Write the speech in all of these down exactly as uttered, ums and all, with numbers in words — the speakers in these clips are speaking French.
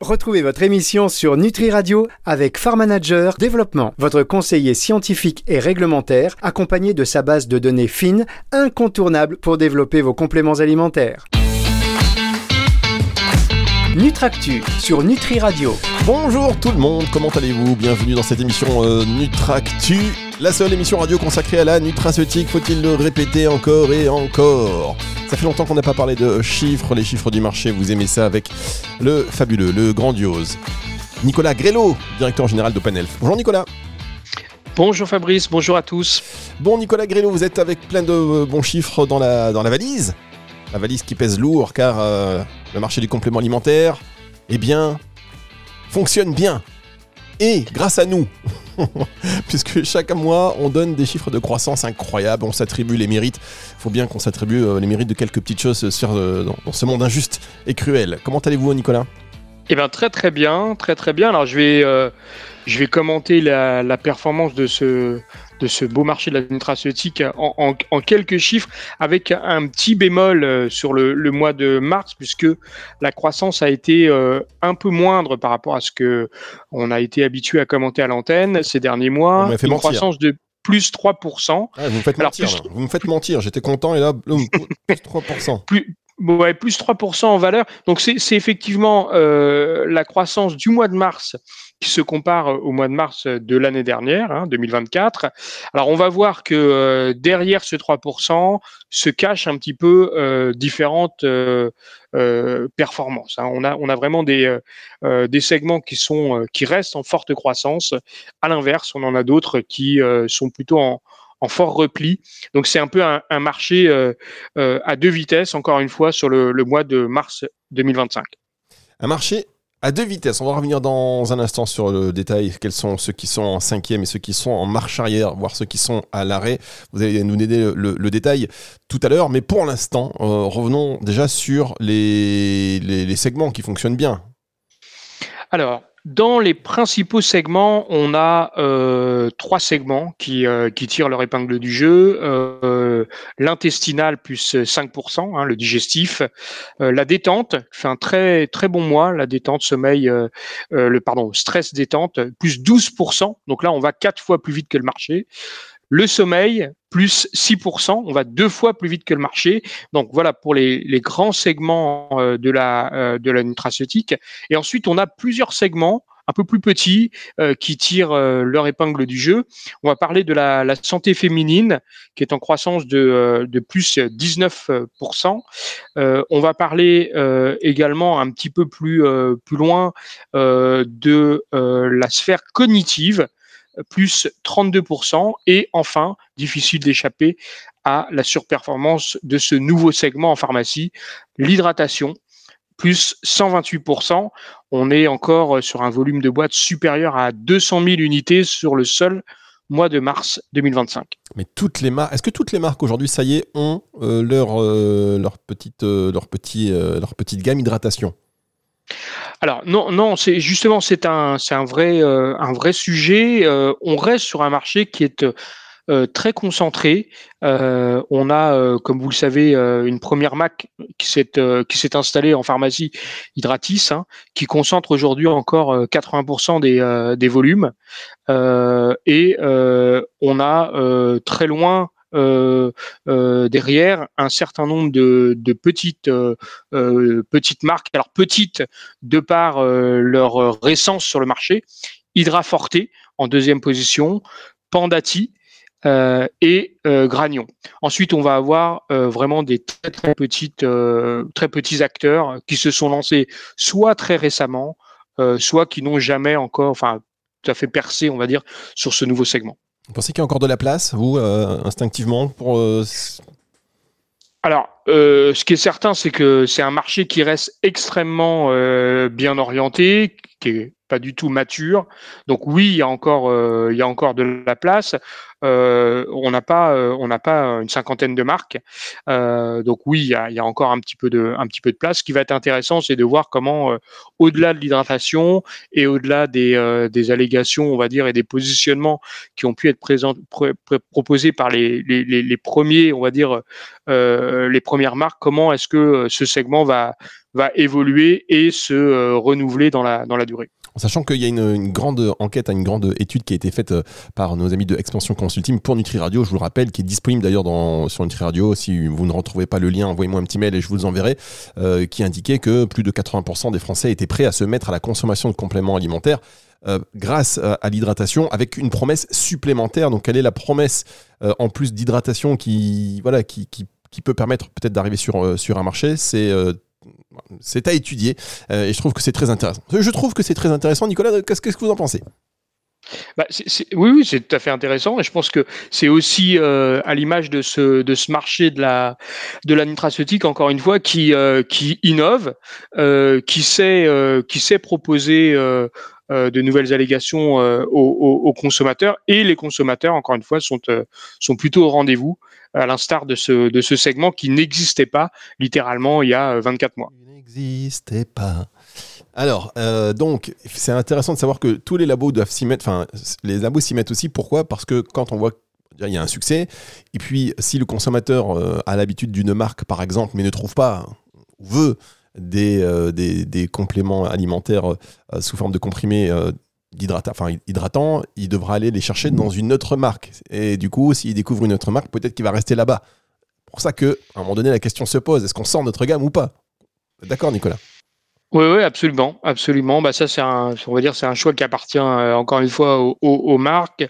Retrouvez votre émission sur Nutri Radio avec Farm Manager Développement, votre conseiller scientifique et réglementaire, accompagné de sa base de données fines, incontournable pour développer vos compléments alimentaires. Nutractu sur Nutri Radio. Bonjour tout le monde, comment allez-vous? Bienvenue dans cette émission euh, Nutractu, la seule émission radio consacrée à la nutraceutique, faut-il le répéter encore et encore? Ça fait longtemps qu'on n'a pas parlé de chiffres, les chiffres du marché, vous aimez ça avec le fabuleux, le grandiose Nicolas Grelot, directeur général d'Open Health. Bonjour Nicolas. Bonjour Fabrice, bonjour à tous. Bon Nicolas Grelot, vous êtes avec plein de euh, bons chiffres dans la, dans la valise. La valise qui pèse lourd car euh, le marché du complément alimentaire, eh bien, fonctionne bien. Et grâce à nous, puisque chaque mois, on donne des chiffres de croissance incroyables, on s'attribue les mérites. Il faut bien qu'on s'attribue euh, les mérites de quelques petites choses euh, dans, dans ce monde injuste et cruel. Comment allez-vous, Nicolas ? Eh bien, très très bien, très très bien. Alors, je vais, euh, je vais commenter la, la performance de ce, de ce beau marché de la nutraceutique en, en, en quelques chiffres, avec un petit bémol euh, sur le, le mois de mars, puisque la croissance a été euh, un peu moindre par rapport à ce que on a été habitué à commenter à l'antenne ces derniers mois. On m'a fait Une mentir. croissance de plus trois pour cent. Ah, vous me faites Alors, mentir, plus- là. Vous me faites mentir. J'étais content et là, boum, plus trois pour cent. plus, ouais, plus trois pour cent en valeur. Donc, c'est, c'est effectivement euh, la croissance du mois de mars qui se compare au mois de mars de l'année dernière, hein, deux mille vingt-quatre. Alors, on va voir que euh, derrière ce trois pour cent se cachent un petit peu euh, différentes euh, euh, performances. Hein. On a, on a vraiment des, euh, euh, des segments qui sont, euh, qui restent en forte croissance. À l'inverse, on en a d'autres qui euh, sont plutôt en, en fort repli. Donc, c'est un peu un, un marché euh, euh, à deux vitesses, encore une fois, sur le, le mois de mars deux mille vingt-cinq. Un marché à deux vitesses. On va revenir dans un instant sur le détail. Quels sont ceux qui sont en cinquième et ceux qui sont en marche arrière, voire ceux qui sont à l'arrêt. Vous allez nous aider le, le, le détail tout à l'heure. Mais pour l'instant, euh, revenons déjà sur les, les, les segments qui fonctionnent bien. Alors, dans les principaux segments, on a euh, trois segments qui, euh, qui tirent leur épingle du jeu. Euh, l'intestinal plus cinq pour cent, hein, le digestif. Euh, la détente fait un très très bon mois. La détente, sommeil, euh, euh, le pardon, stress détente plus douze pour cent. Donc là, on va quatre fois plus vite que le marché. Le sommeil, plus six pour cent, on va deux fois plus vite que le marché. Donc voilà pour les, les grands segments euh, de la, euh, de la nutraceutique. Et ensuite, on a plusieurs segments un peu plus petits euh, qui tirent euh, leur épingle du jeu. On va parler de la, la santé féminine qui est en croissance de, euh, de plus dix-neuf pour cent. Euh, on va parler euh, également un petit peu plus, euh, plus loin euh, de euh, la sphère cognitive, plus trente-deux pour cent. Et enfin, difficile d'échapper à la surperformance de ce nouveau segment en pharmacie, l'hydratation, plus cent vingt-huit pour cent. On est encore sur un volume de boîtes supérieur à deux cent mille unités sur le seul mois de mars deux mille vingt-cinq. Mais toutes les marques, est-ce que toutes les marques aujourd'hui, ça y est, ont euh, leur, euh, leur, petite, euh, leur, petit, euh, leur petite gamme hydratation ? Alors non, non, c'est justement c'est un, c'est un vrai, euh, un vrai sujet. Euh, on reste sur un marché qui est euh, très concentré. Euh, on a, euh, comme vous le savez, euh, une première marque qui s'est, euh, qui s'est installée en pharmacie, Hydratis, hein, qui concentre aujourd'hui encore euh, quatre-vingts pour cent des, euh, des volumes. Euh, et euh, on a euh, très loin Euh, euh, derrière un certain nombre de, de petites, euh, euh, petites marques. Alors petites de par euh, leur récence sur le marché. Hydraforte en deuxième position, Pandati euh, et euh, Granion. Ensuite, on va avoir euh, vraiment des très très petites, euh, très petits acteurs qui se sont lancés soit très récemment, euh, soit qui n'ont jamais encore, enfin, tout à fait percé, on va dire, sur ce nouveau segment. Vous pensez qu'il y a encore de la place, vous, euh, instinctivement, pour... Euh... Alors, euh, ce qui est certain, c'est que c'est un marché qui reste extrêmement euh, bien orienté, qui est pas du tout mature. Donc oui, il y a encore, euh, il y a encore de la place. Euh, on n'a pas, euh, on n'a pas une cinquantaine de marques. Euh, donc oui, il y a, il y a encore un petit peu de, un petit peu de place. Ce qui va être intéressant, c'est de voir comment, euh, au-delà de l'hydratation et au-delà des, euh, des allégations, on va dire, et des positionnements qui ont pu être présents, pr- pr- proposés par les, les, les, les premiers, on va dire, euh, les premiers premières marques, comment est-ce que euh, ce segment va, va évoluer et se euh, renouveler dans la, dans la durée. Sachant qu'il y a une, une grande enquête, une grande étude qui a été faite par nos amis de Expansion Consulting pour Nutri Radio, je vous le rappelle, qui est disponible d'ailleurs dans, sur Nutri Radio. Si vous ne retrouvez pas le lien, envoyez-moi un petit mail et je vous enverrai, euh, qui indiquait que plus de quatre-vingts pour cent des Français étaient prêts à se mettre à la consommation de compléments alimentaires euh, grâce à, à l'hydratation, avec une promesse supplémentaire. Donc, quelle est la promesse euh, en plus d'hydratation qui, voilà, qui, qui, qui peut permettre peut-être d'arriver sur, euh, sur un marché? C'est... Euh, C'est à étudier euh, et je trouve que c'est très intéressant. Je trouve que c'est très intéressant. Nicolas, qu'est-ce que vous en pensez? Bah, c'est, c'est, oui, oui, c'est tout à fait intéressant et je pense que c'est aussi euh, à l'image de ce, de ce marché de la, de la nutraceutique, encore une fois, qui, euh, qui innove, euh, qui, sait, euh, qui sait proposer euh, euh, de nouvelles allégations euh, aux, aux, aux consommateurs, et les consommateurs, encore une fois, sont, euh, sont plutôt au rendez-vous, à l'instar de ce, de ce segment qui n'existait pas littéralement il y a vingt-quatre mois. Il n'existait pas. Alors, euh, donc, c'est intéressant de savoir que tous les labos doivent s'y mettre, enfin, les labos s'y mettent aussi. Pourquoi ? Parce que quand on voit qu'il y a un succès, et puis si le consommateur euh, a l'habitude d'une marque, par exemple, mais ne trouve pas, ou veut des, euh, des, des compléments alimentaires euh, sous forme de comprimés euh, d'hydratant, enfin, hydratant, il devra aller les chercher dans une autre marque. Et du coup, s'il découvre une autre marque, peut-être qu'il va rester là-bas. C'est pour ça qu'à un moment donné, la question se pose, est-ce qu'on sort notre gamme ou pas ? D'accord, Nicolas ? Oui, oui, absolument, absolument. Bah ça, c'est un, on va dire, c'est un choix qui appartient euh, encore une fois aux, aux, aux marques.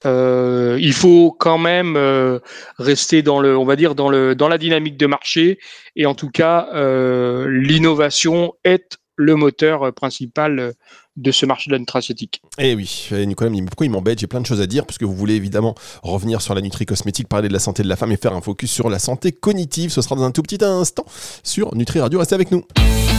Euh, il faut quand même euh, rester dans le, on va dire, dans le, dans la dynamique de marché. Et en tout cas, euh, l'innovation est le moteur principal de ce marché de la nutraceutique. Eh oui, Nicolas me dit pourquoi il m'embête, j'ai plein de choses à dire, puisque vous voulez évidemment revenir sur la nutri-cosmétique, parler de la santé de la femme et faire un focus sur la santé cognitive. Ce sera dans un tout petit instant sur Nutri Radio. Restez avec nous.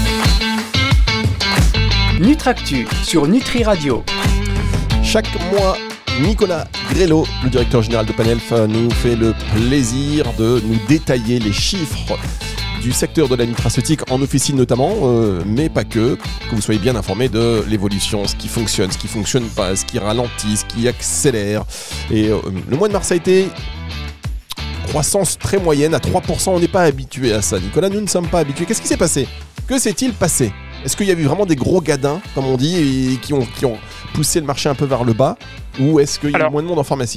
Nutractu sur Nutri Radio. Chaque mois, Nicolas Grelot, le directeur général de Panelf, nous fait le plaisir de nous détailler les chiffres du secteur de la nutraceutique en officine notamment, euh, mais pas que, que vous soyez bien informés de l'évolution, ce qui fonctionne, ce qui fonctionne pas, ce qui ralentit, ce qui accélère. Et euh, le mois de mars a été croissance très moyenne à trois pour cent, on n'est pas habitué à ça. Nicolas, nous ne sommes pas habitués. Qu'est-ce qui s'est passé ? Que s'est-il passé ? Est-ce qu'il y a eu vraiment des gros gadins, comme on dit, et qui ont, qui ont poussé le marché un peu vers le bas, ou est-ce qu'il y a Alors, eu moins de monde en pharmacie ?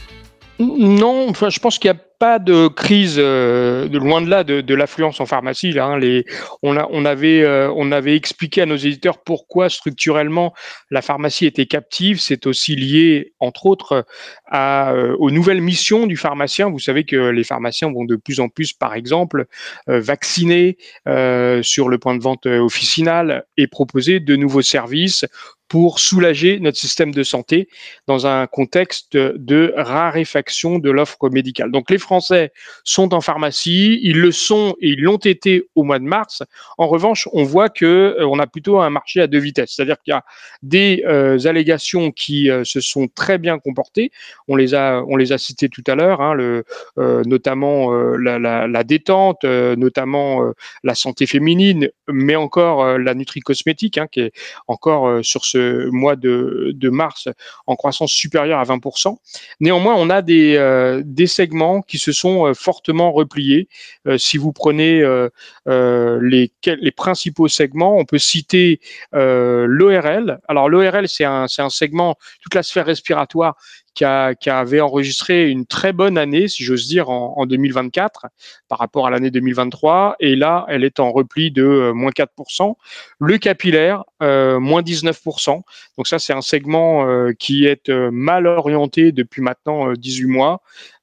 Non, enfin, je pense qu'il n'y a pas de crise, euh, de loin de là, de, de l'affluence en pharmacie. Là, hein, les, on, a, on, avait, euh, on avait expliqué à nos éditeurs pourquoi structurellement la pharmacie était captive. C'est aussi lié, entre autres, à, euh, aux nouvelles missions du pharmacien. Vous savez que les pharmaciens vont de plus en plus, par exemple, euh, vacciner euh, sur le point de vente officinal et proposer de nouveaux services pour soulager notre système de santé dans un contexte de raréfaction de l'offre médicale. Donc les Français sont en pharmacie, ils le sont et ils l'ont été au mois de mars. En revanche, on voit que euh, on a plutôt un marché à deux vitesses, c'est-à-dire qu'il y a des euh, allégations qui euh, se sont très bien comportées. On les a, on les a citées tout à l'heure, hein, le, euh, notamment euh, la, la, la détente, euh, notamment euh, la santé féminine, mais encore euh, la nutri-cosmétique, hein, qui est encore euh, sur ce mois de, de mars en croissance supérieure à vingt pour cent. Néanmoins, on a des, euh, des segments qui se sont euh, fortement repliés. Euh, si vous prenez euh, euh, les, les principaux segments, on peut citer euh, l'O R L. Alors l'O R L, c'est un, c'est un segment, toute la sphère respiratoire, Qui, a, qui avait enregistré une très bonne année, si j'ose dire, en, en deux mille vingt-quatre par rapport à l'année deux mille vingt-trois. Et là, elle est en repli de euh, moins quatre pour cent. Le capillaire, euh, moins dix-neuf pour cent. Donc ça, c'est un segment euh, qui est euh, mal orienté depuis maintenant euh, dix-huit mois,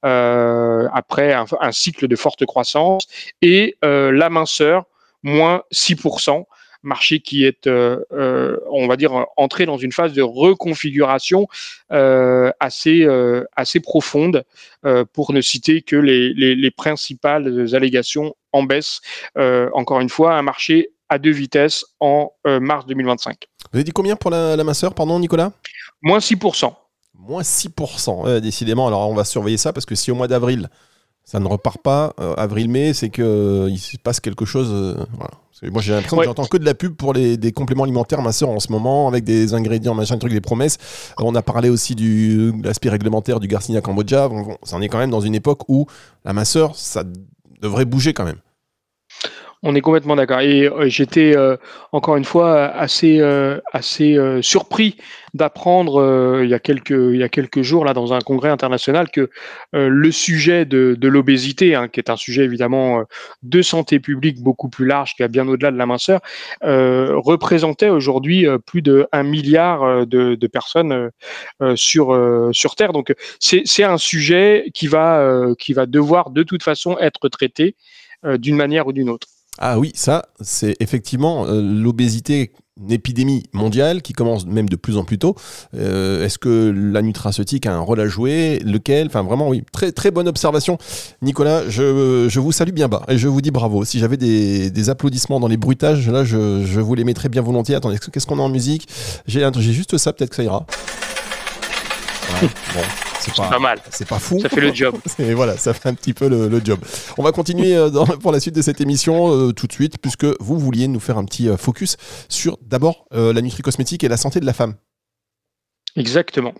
euh, après un, un cycle de forte croissance. Et euh, la minceur, moins six pour cent. Marché qui est, euh, euh, on va dire, entré dans une phase de reconfiguration euh, assez, euh, assez profonde, euh, pour ne citer que les, les, les principales allégations en baisse. Euh, encore une fois, un marché à deux vitesses en euh, mars deux mille vingt-cinq. Vous avez dit combien pour la, la minceur, pardon, Nicolas ? Moins six pour cent. Moins six pour cent, ouais, décidément. Alors, on va surveiller ça, parce que si au mois d'avril, ça ne repart pas, euh, avril-mai, c'est qu'il euh, se passe quelque chose. Euh, voilà. Moi, j'ai l'impression ouais. que j'entends que de la pub pour les, des compléments alimentaires minceurs en ce moment, avec des ingrédients, machin, truc, des promesses. Euh, on a parlé aussi du, de l'aspect réglementaire du Garcinia Cambogia. On, on, ça en est quand même dans une époque où la minceur, ça devrait bouger quand même. On est complètement d'accord. Et euh, j'étais euh, encore une fois assez euh, assez euh, surpris d'apprendre euh, il y a quelques il y a quelques jours là dans un congrès international que euh, le sujet de, de l'obésité, hein, qui est un sujet évidemment euh, de santé publique beaucoup plus large, qui va bien au-delà de la minceur, euh, représentait aujourd'hui euh, plus de un milliard euh, de, de personnes euh, euh, sur euh, sur Terre. Donc c'est c'est un sujet qui va euh, qui va devoir de toute façon être traité euh, d'une manière ou d'une autre. Ah oui, ça, c'est effectivement euh, l'obésité, une épidémie mondiale qui commence même de plus en plus tôt. Euh, est-ce que la nutraceutique a un rôle à jouer? Lequel? Enfin, vraiment, oui. Très, très bonne observation. Nicolas, je, je vous salue bien bas et je vous dis bravo. Si j'avais des, des applaudissements dans les bruitages, là, je, je vous les mettrais bien volontiers. Attendez, qu'est-ce qu'on a en musique? J'ai, j'ai juste ça, peut-être que ça ira. Ouais, bon. C'est pas, pas mal. C'est pas fou. Ça fait le job. Et voilà, ça fait un petit peu le, le job. On va continuer euh, dans, pour la suite de cette émission euh, tout de suite, puisque vous vouliez nous faire un petit euh, focus sur d'abord euh, la nutri-cosmétique et la santé de la femme. Exactement.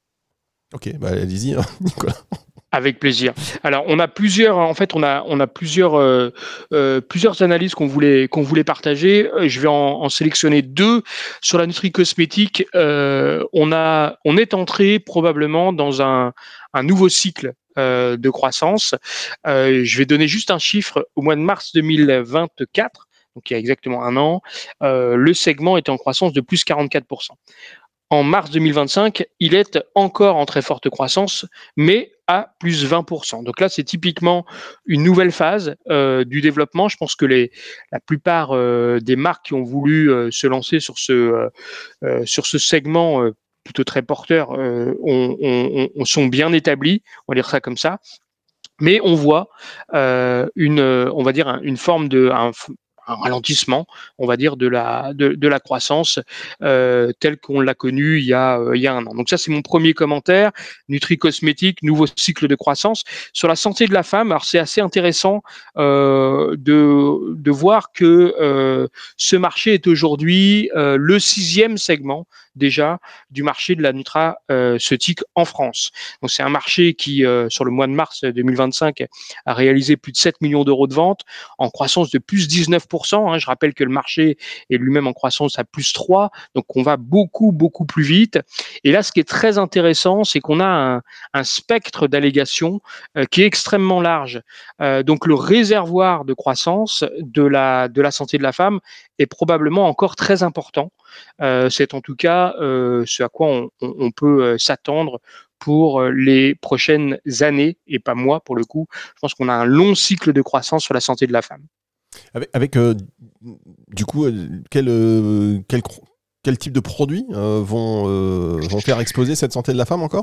Ok, bah allez-y, hein, Nicolas. Avec plaisir. Alors, on a plusieurs, en fait, on a, on a plusieurs, euh, euh, plusieurs analyses qu'on voulait, qu'on voulait partager. Je vais en, en sélectionner deux sur la nutri-cosmétique. Euh, on a, on est entré probablement dans un, un nouveau cycle euh, de croissance. Euh, je vais donner juste un chiffre. Au mois de mars deux mille vingt-quatre, donc il y a exactement un an, euh, le segment est en croissance de plus quarante-quatre pour cent. En mars deux mille vingt-cinq, il est encore en très forte croissance, mais à plus vingt pour cent. Donc là, c'est typiquement une nouvelle phase euh, du développement. Je pense que les, la plupart euh, des marques qui ont voulu euh, se lancer sur ce, euh, sur ce segment euh, plutôt très porteur euh, on, on, on sont bien établies, on va dire ça comme ça. Mais on voit euh, une, on va dire une forme de un, un ralentissement, on va dire, de la, de, de la croissance euh, telle qu'on l'a connue il y a, euh, il y a un an. Donc ça, c'est mon premier commentaire. Nutri-cosmétique, nouveau cycle de croissance. Sur la santé de la femme, alors c'est assez intéressant euh, de, de voir que euh, ce marché est aujourd'hui euh, le sixième segment déjà du marché de la nutraceutique en France. Donc c'est un marché qui, euh, sur le mois de mars deux mille vingt-cinq, a réalisé plus de sept millions d'euros de ventes, en croissance de plus dix-neuf pour cent. Hein. Je rappelle que le marché est lui-même en croissance à plus trois, donc on va beaucoup, beaucoup plus vite. Et là, ce qui est très intéressant, c'est qu'on a un, un spectre d'allégations euh, qui est extrêmement large. Euh, donc le réservoir de croissance de la, de la santé de la femme est probablement encore très important. Euh, c'est en tout cas euh, ce à quoi on, on, on peut euh, s'attendre pour les prochaines années, et pas mois pour le coup. Je pense qu'on a un long cycle de croissance sur la santé de la femme. Avec, avec euh, du coup, quel, euh, quel, quel type de produits euh, vont, euh, vont faire exploser cette santé de la femme encore ?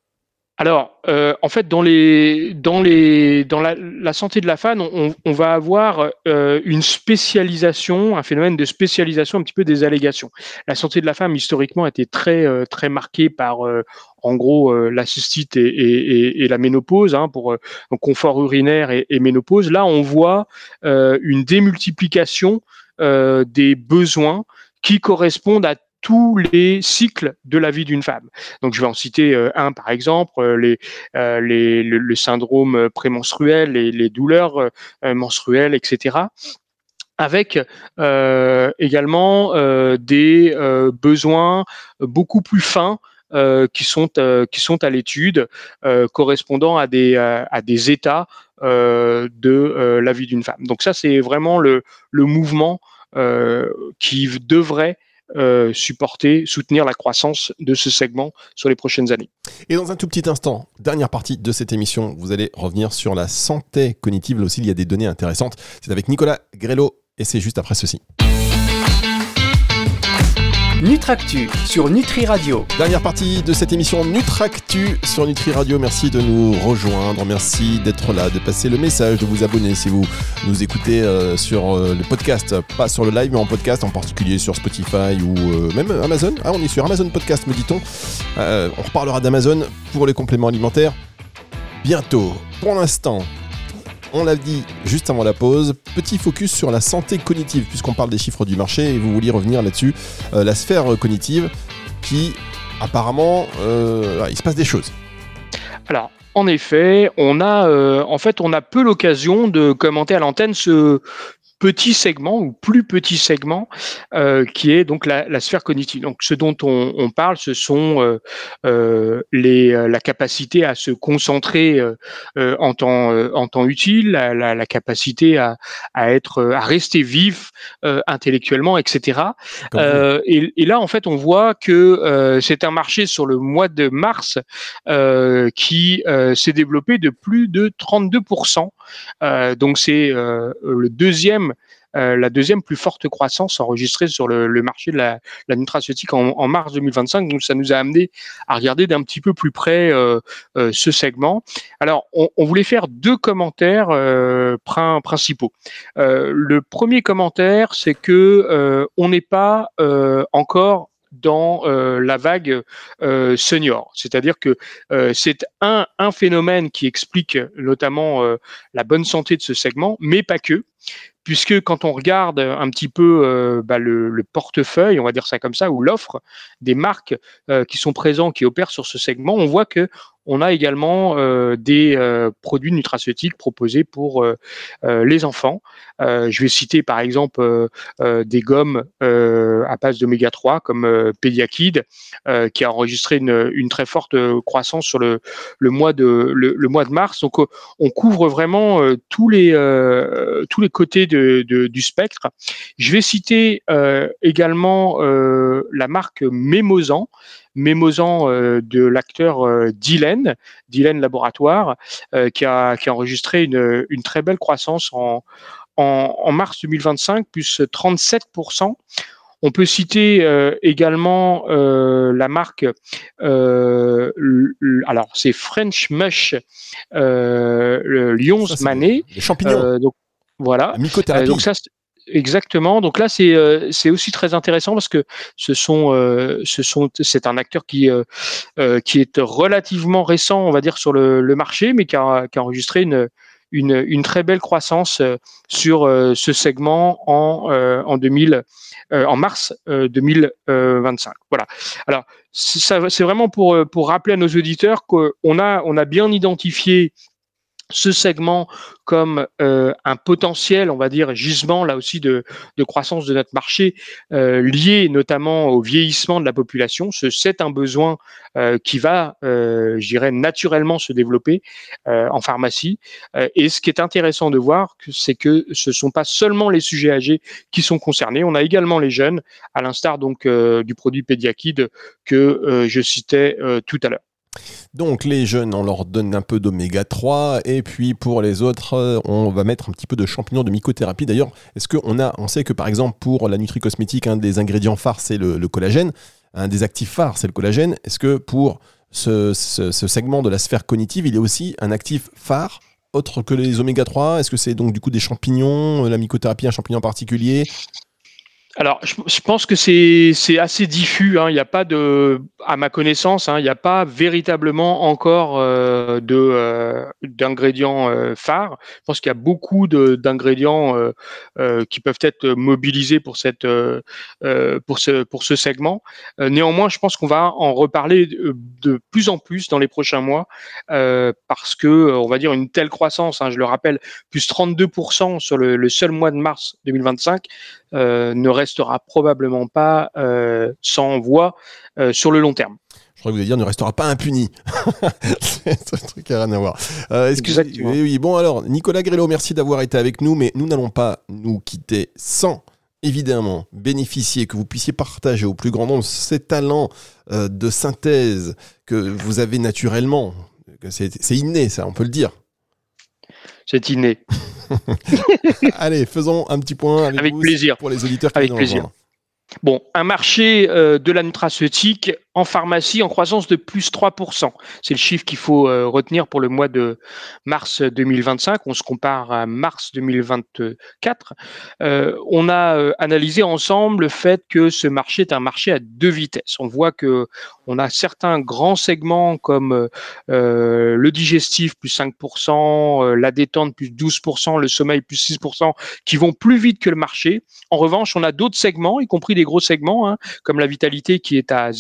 Alors, euh, en fait, dans les, dans les, dans la, la santé de la femme, on, on va avoir euh, une spécialisation, un phénomène de spécialisation un petit peu des allégations. La santé de la femme, historiquement, a été très, euh, très marquée par, euh, en gros, euh, la cystite et, et, et, et la ménopause, hein, pour euh, donc confort urinaire et, et ménopause. Là, on voit euh, une démultiplication euh, des besoins qui correspondent à tous les cycles de la vie d'une femme. Donc, je vais en citer euh, un, par exemple, euh, les, euh, les, le, le syndrome prémenstruel, les, les douleurs euh, menstruelles, et cetera. Avec euh, également euh, des euh, besoins beaucoup plus fins euh, qui sont euh, qui sont à l'étude, euh, correspondant à des euh, à des états euh, de euh, la vie d'une femme. Donc ça, c'est vraiment le le mouvement euh, qui devrait Euh, supporter, soutenir la croissance de ce segment sur les prochaines années. Et dans un tout petit instant, dernière partie de cette émission, vous allez revenir sur la santé cognitive. Là aussi, il y a des données intéressantes. C'est avec Nicolas Grelot et c'est juste après ceci. Nutractu sur Nutri Radio. Dernière partie de cette émission Nutractu sur Nutri Radio. Merci de nous rejoindre, merci d'être là, de passer le message, de vous abonner si vous nous écoutez euh, sur euh, le podcast, pas sur le live mais en podcast, en particulier sur Spotify ou euh, même Amazon. Ah, on est sur Amazon Podcast, me dit-on. Euh, on reparlera d'Amazon pour les compléments alimentaires bientôt. Pour l'instant, on l'a dit juste avant la pause, petit focus sur la santé cognitive, puisqu'on parle des chiffres du marché et vous vouliez revenir là-dessus. Euh, la sphère cognitive qui, apparemment, euh, il se passe des choses. Alors, en effet, on a, euh, en fait, on a peu l'occasion de commenter à l'antenne ce, petit segment ou plus petit segment euh, qui est donc la, la sphère cognitive. Donc ce dont on, on parle, ce sont euh, euh, les, la capacité à se concentrer euh, euh, en temps euh, en temps utile, la, la, la capacité à, à être à rester vif euh, intellectuellement, et cetera. Euh, et, et là en fait on voit que euh, c'est un marché sur le mois de mars euh, qui euh, s'est développé de plus de trente-deux pour cent. Euh, donc c'est euh, le deuxième Euh, la deuxième plus forte croissance enregistrée sur le, le marché de la, la nutraceutique en, en mars deux mille vingt-cinq. Donc, ça nous a amené à regarder d'un petit peu plus près euh, euh, ce segment. Alors, on, on voulait faire deux commentaires euh, prin, principaux. Euh, le premier commentaire, c'est que euh, on n'est pas euh, encore dans euh, la vague euh, senior. C'est-à-dire que euh, c'est un, un phénomène qui explique notamment euh, la bonne santé de ce segment, mais pas que. Puisque quand on regarde un petit peu euh, bah, le, le portefeuille, on va dire ça comme ça, ou l'offre des marques euh, qui sont présentes, qui opèrent sur ce segment, on voit que on a également euh, des euh, produits nutraceutiques proposés pour euh, euh, les enfants. Euh, je vais citer par exemple euh, euh, des gommes euh, à base d'oméga trois comme euh, Pediakid, euh, qui a enregistré une, une très forte croissance sur le, le, mois, de, le, le mois de mars. Donc euh, on couvre vraiment euh, tous, les, euh, tous les côtés de, de, du spectre. Je vais citer euh, également euh, la marque Mémosan, Mémosan euh, de l'acteur euh, Dylan, Dylan Laboratoire, euh, qui, a, qui a enregistré une, une très belle croissance en, en, en mars deux mille vingt-cinq, plus trente-sept pour cent. On peut citer euh, également euh, la marque, euh, l- alors c'est French Mush euh, le Lyons Manet. Les champignons. Euh, donc voilà. La mycothérapie. Euh, donc ça, exactement. Donc là, c'est euh, c'est aussi très intéressant parce que ce sont euh, ce sont c'est un acteur qui euh, euh, qui est relativement récent, on va dire, sur le, le marché, mais qui a, qui a enregistré une une, une très belle croissance euh, sur euh, ce segment en euh, en deux mille euh, en mars euh, deux mille vingt-cinq. Voilà. Alors ça, c'est vraiment pour pour rappeler à nos auditeurs qu'on a on a bien identifié ce segment comme euh, un potentiel, on va dire, gisement là aussi de, de croissance de notre marché, euh, lié notamment au vieillissement de la population. Ce, c'est un besoin euh, qui va, euh, je dirais, naturellement se développer euh, en pharmacie. Euh, et ce qui est intéressant de voir, c'est que ce ne sont pas seulement les sujets âgés qui sont concernés. On a également les jeunes, à l'instar donc euh, du produit Pediakid que euh, je citais euh, tout à l'heure. Donc les jeunes, on leur donne un peu d'oméga trois et puis pour les autres, on va mettre un petit peu de champignons de mycothérapie. D'ailleurs, est-ce qu'on a, on sait que par exemple pour la nutri-cosmétique, un des ingrédients phares c'est le, le collagène, un des actifs phares c'est le collagène. Est-ce que pour ce, ce, ce segment de la sphère cognitive, il y a aussi un actif phare autre que les oméga trois? Est-ce que c'est donc du coup des champignons, la mycothérapie, un champignon en particulier? Alors, je, je pense que c'est c'est assez diffus. Hein. Il n'y a pas de, à ma connaissance, hein, il n'y a pas véritablement encore euh, de euh, d'ingrédients euh, phares. Je pense qu'il y a beaucoup de, d'ingrédients euh, euh, qui peuvent être mobilisés pour cette euh, euh, pour ce pour ce segment. Euh, néanmoins, je pense qu'on va en reparler de, de plus en plus dans les prochains mois euh, parce que on va dire une telle croissance. Hein, je le rappelle, plus trente-deux pour cent sur le, le seul mois de mars deux mille vingt-cinq. Euh, ne restera probablement pas euh, sans voix euh, sur le long terme. Je crois que vous allez dire ne restera pas impuni. C'est un truc à rien à voir. Euh, Exactement. Oui, oui. Bon alors, Nicolas Grelot, merci d'avoir été avec nous, mais nous n'allons pas nous quitter sans évidemment bénéficier, que vous puissiez partager au plus grand nombre ces talents euh, de synthèse que vous avez naturellement. C'est, c'est inné, ça, on peut le dire. C'est inné. Allez, faisons un petit point avec, avec vous plaisir. Pour les auditeurs qui avec nous plaisir. rejoignent. Bon, un marché euh, de la nutraceutique en pharmacie en croissance de plus trois pour cent. C'est le chiffre qu'il faut euh, retenir pour le mois de mars deux mille vingt-cinq. On se compare à mars deux mille vingt-quatre. Euh, on a euh, analysé ensemble le fait que ce marché est un marché à deux vitesses. On voit que on a certains grands segments comme euh, le digestif plus cinq pour cent, euh, la détente plus douze pour cent, le sommeil plus six pour cent, qui vont plus vite que le marché. En revanche, on a d'autres segments, y compris des gros segments, hein, comme la vitalité qui est à zéro pour cent.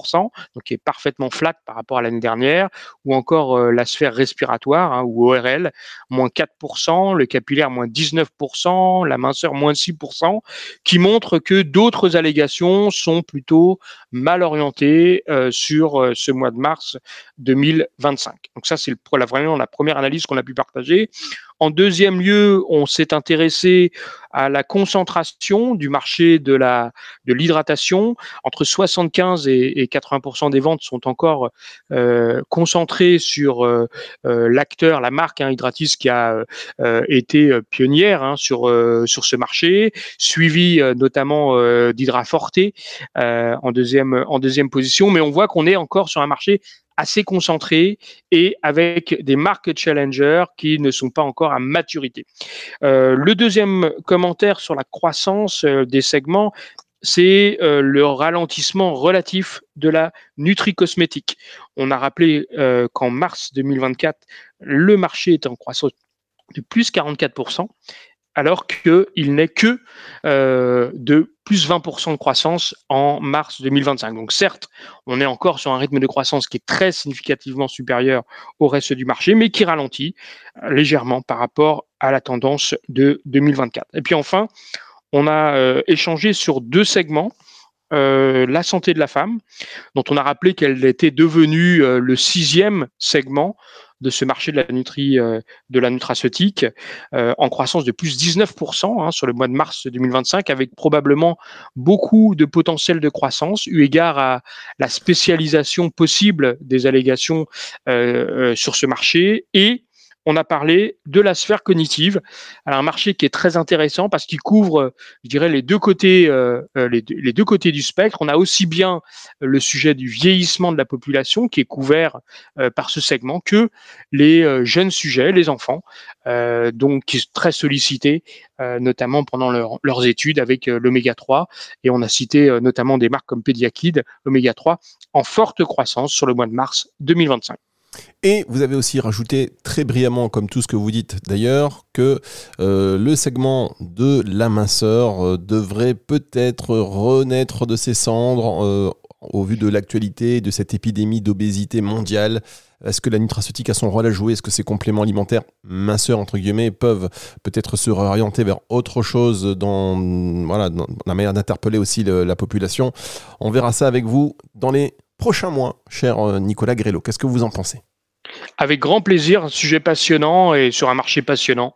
cent, donc qui est parfaitement flat par rapport à l'année dernière, ou encore euh, la sphère respiratoire, hein, ou O R L, moins quatre pour cent, le capillaire, moins dix-neuf pour cent, la minceur, moins six pour cent, qui montrent que d'autres allégations sont plutôt mal orientées euh, sur euh, ce mois de mars deux mille vingt-cinq. Donc ça, c'est le, la, vraiment la première analyse qu'on a pu partager. En deuxième lieu, on s'est intéressé à la concentration du marché de la de l'hydratation. Entre soixante-quinze et quatre-vingts pour cent des ventes sont encore euh, concentrées sur euh, euh, l'acteur, la marque hein, Hydratis qui a euh, été pionnière hein, sur euh, sur ce marché, suivi euh, notamment euh, d'Hydraforte euh, en deuxième en deuxième position. Mais on voit qu'on est encore sur un marché assez concentré et avec des marques challengers qui ne sont pas encore à maturité. Euh, le deuxième commentaire sur la croissance euh, des segments, c'est euh, le ralentissement relatif de la nutri-cosmétique. On a rappelé euh, qu'en mars deux mille vingt-quatre, le marché était en croissance de plus quarante-quatre pour cent, alors qu'il n'est que euh, de plus vingt pour cent de croissance en mars deux mille vingt-cinq. Donc certes, on est encore sur un rythme de croissance qui est très significativement supérieur au reste du marché, mais qui ralentit euh, légèrement par rapport à la tendance de deux mille vingt-quatre. Et puis enfin, on a euh, échangé sur deux segments. Euh, la santé de la femme, dont on a rappelé qu'elle était devenue euh, le sixième segment de ce marché de la nutri, euh, de la nutraceutique, euh, en croissance de plus dix-neuf pour cent hein, sur le mois de mars deux mille vingt-cinq, avec probablement beaucoup de potentiel de croissance, eu égard à la spécialisation possible des allégations euh, euh, sur ce marché. Et on a parlé de la sphère cognitive, alors un marché qui est très intéressant parce qu'il couvre, je dirais, les deux côtés, euh, les, deux, les deux côtés du spectre. On a aussi bien le sujet du vieillissement de la population qui est couvert euh, par ce segment que les euh, jeunes sujets, les enfants, euh, donc qui sont très sollicités, euh, notamment pendant leur, leurs études avec euh, l'oméga trois. Et on a cité euh, notamment des marques comme Pediakid, oméga trois, en forte croissance sur le mois de mars deux mille vingt-cinq. Et vous avez aussi rajouté très brillamment, comme tout ce que vous dites d'ailleurs, que euh, le segment de la minceur euh, devrait peut-être renaître de ses cendres euh, au vu de l'actualité, de cette épidémie d'obésité mondiale. Est-ce que la nutraceutique a son rôle à jouer ? Est-ce que ces compléments alimentaires minceurs, entre guillemets, peuvent peut-être se réorienter vers autre chose dans, voilà, dans la manière d'interpeller aussi le, la population ? On verra ça avec vous dans les prochains mois, cher Nicolas Grelot. Qu'est-ce que vous en pensez ? Avec grand plaisir, un sujet passionnant et sur un marché passionnant.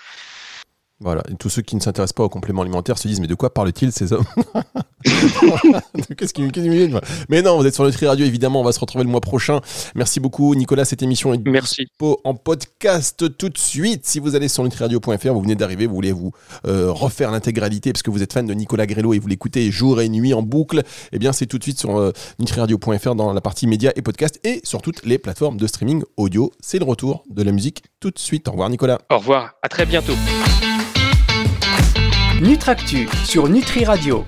Voilà, et tous ceux qui ne s'intéressent pas aux compléments alimentaires se disent mais de quoi parlent-ils ces hommes ? Qu'est-ce qu'ils me disent ? Mais non, vous êtes sur Nutri Radio, évidemment, on va se retrouver le mois prochain. Merci beaucoup Nicolas, cette émission est Merci. dispo en podcast tout de suite. Si vous allez sur nutri radio point f r, vous venez d'arriver, vous voulez vous euh, refaire l'intégralité parce que vous êtes fan de Nicolas Grelot et vous l'écoutez jour et nuit en boucle, eh bien c'est tout de suite sur euh, nutri radio point f r dans la partie médias et podcasts et sur toutes les plateformes de streaming audio. C'est le retour de la musique tout de suite. Au revoir Nicolas. Au revoir, à très bientôt. Nutractu sur Nutri Radio.